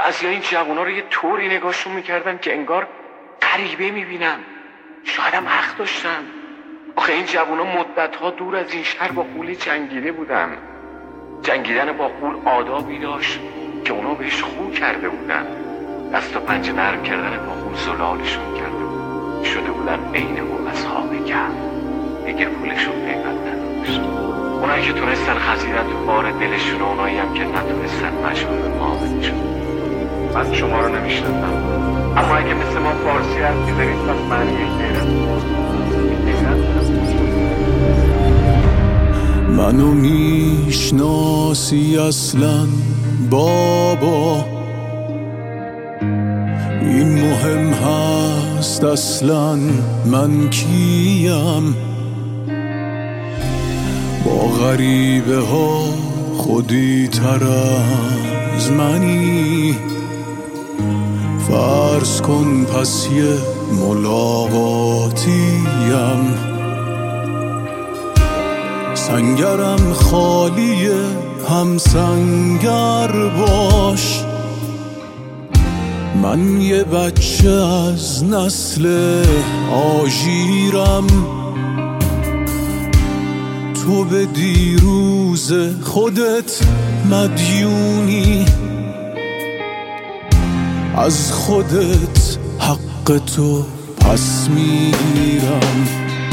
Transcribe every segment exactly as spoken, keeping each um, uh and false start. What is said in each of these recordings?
بعضی این جوونا رو یه طوری نگاهشون میکردم که انگار غریبه میبینم. شایدم حق داشتم. آخه این جوونا مدتها دور از این شهر با غول جنگیده بودن. جنگیدن با غول آدابی داشت که اونا بهش خو کرده بودن. دست و پنجه نرم کردن با غول زلالشون کرده بود. شده بودن عین اون اصحاب کهف. دیگه پولشون قیمت نداشت. اونایی که تونستن خزیدن تو بار دلشون و اونایی هم که نتونستن مجبور به معاملشون. من شما رو نمیشناسم، اما اگه مثل ما فارسی حرف می‌زنید پس معنی غیرت منو میشناسی اصلا بابا؟ این مهم هست اصلا من کیم؟ با غریبه ها خودی تر از منی. فرض کن پس یه ملاقاتیم، سنگرم خالیه هم سنگر باش. من یه بچه از نسل آژیرم، تو به دیروز خودت مدیونی. از خودت حق تو پس میگیرم.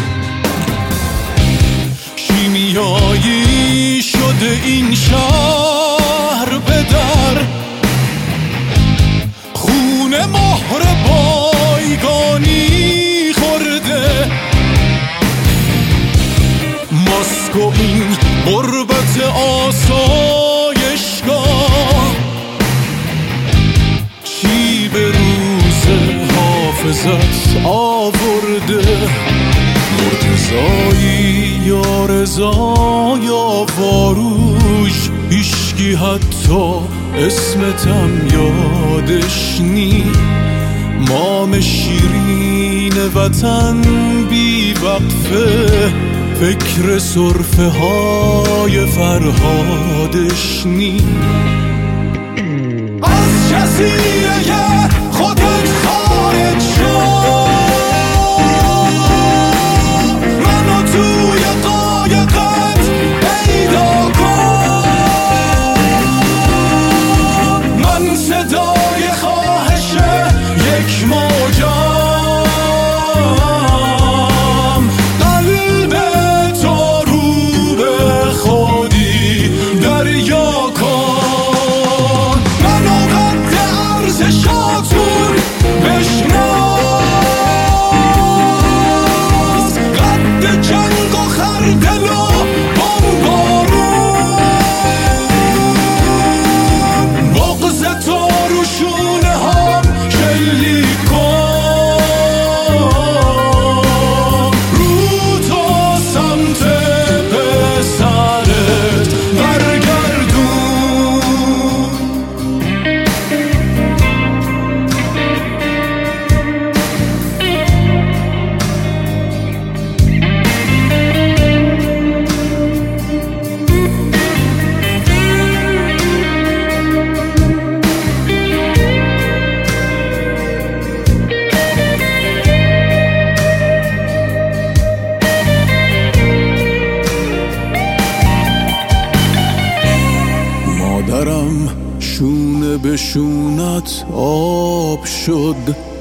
شیمیایی شده این شهر به در، خون مهر بایگانی خورده. ماسک و این غربت آسایشگاه، چی به روز حافظت آورده؟ مرتضایی یا رضا یا فاروش، هیشکی حتی اسمتم یادش نی. مام شیرین وطن بی وقفه، فکر سرفه های فرهادش نی. از جزیره خودت خارج شد، منو توی قایقت پیدا کن. من صدای خواهش یک موجم، قلب تو رو به خودی دریا کن. منو قد ارزشاتون بشناس، قد جنگ و خردل و بمبارون. بغض تو رو شونه هم شلیک کن، رو تو سمت پسرت برگردون. مادرم شونه به شونت آب شد،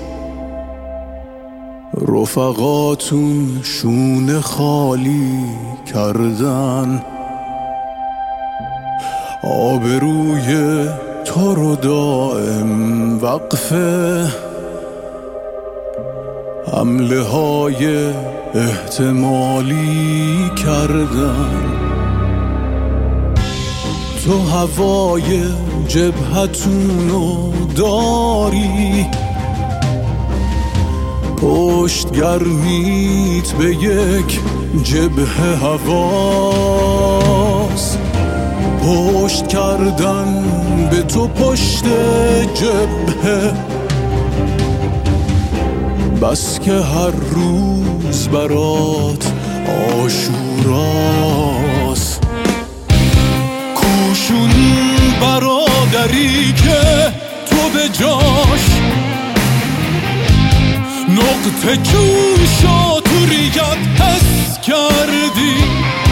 رفقاتون شونه خالی کردن. آبروی تو رو دائم وقفه، حمله های احتمالی کردن. تو هوای جبهتونو داری، پشت گرمیت به یک جبهه هواست. پشت کردن به تو پشت جبهه، بس که هر روز برات آشوراست. کوشون برادری که تو به جاش، نقطه جوشا تو ریگت حس کردی.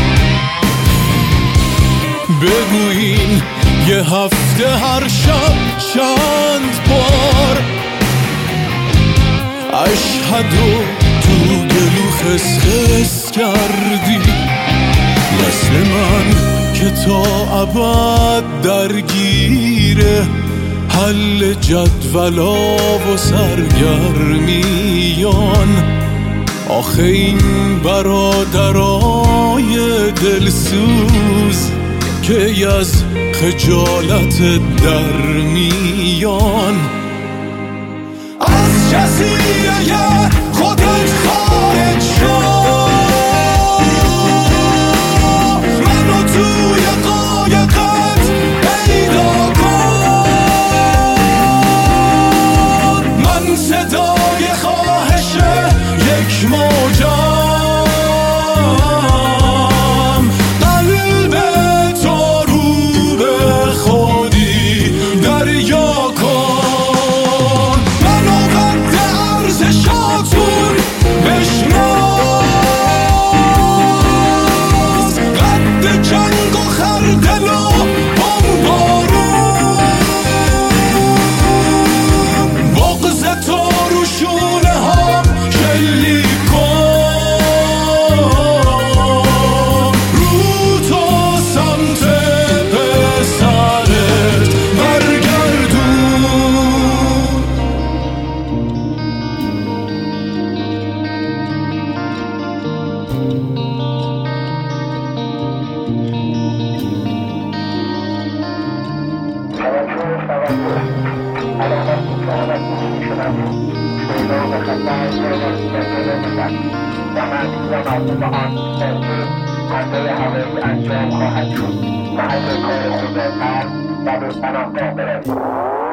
بگوین یه هفته هر شب چند بار اشهدو تو گلو خس خس کردی. مثل من که تا ابد درگیره حل جدولا و سرگرمیان. آخه این برادرای دلسوز که از خجالت در میان، از جزیره خودت خارج شو، منو توی قایقت پیدا کن. من صدای خواهش یک موجم، قلب تو رو به خودی دریا کن. منو قد ارزشاتون بشناس، قد جنگ و خردل و بمبارون. بغض تو رو شونه هم شلیک کن، رو تو سمت پسرت برگردون. انجام خواهد شد. محل کار خود فرد و به پناهگاه برسید.